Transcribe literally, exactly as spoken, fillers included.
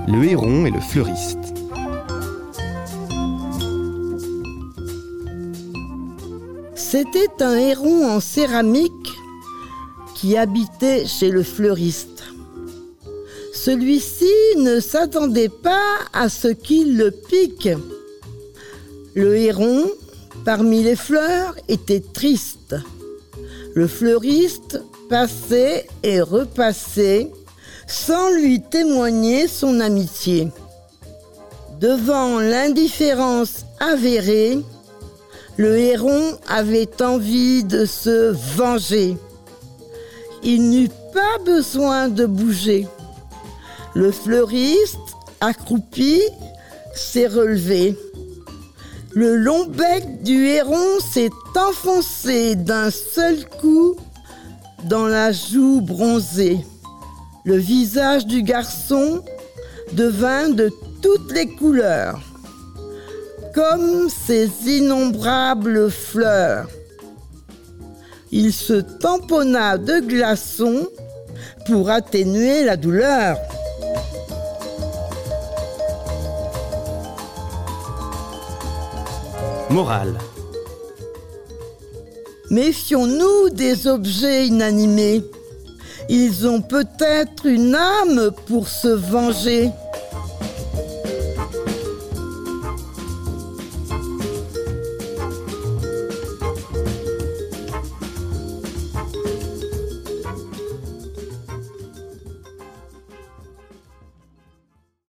Le héron et le fleuriste. C'était un héron en céramique qui habitait chez le fleuriste. Celui-ci ne s'attendait pas à ce qu'il le pique. Le héron, parmi les fleurs, était triste. Le fleuriste passait et repassait sans lui témoigner son amitié. Devant l'indifférence avérée, le héron avait envie de se venger. Il n'eut pas besoin de bouger. Le fleuriste, accroupi, s'est relevé. Le long bec du héron s'est enfoncé d'un seul coup dans la joue bronzée. Le visage du garçon devint de toutes les couleurs, comme ces innombrables fleurs. Il se tamponna de glaçons pour atténuer la douleur. Morale. Méfions-nous des objets inanimés. Ils ont peut-être une âme pour se venger.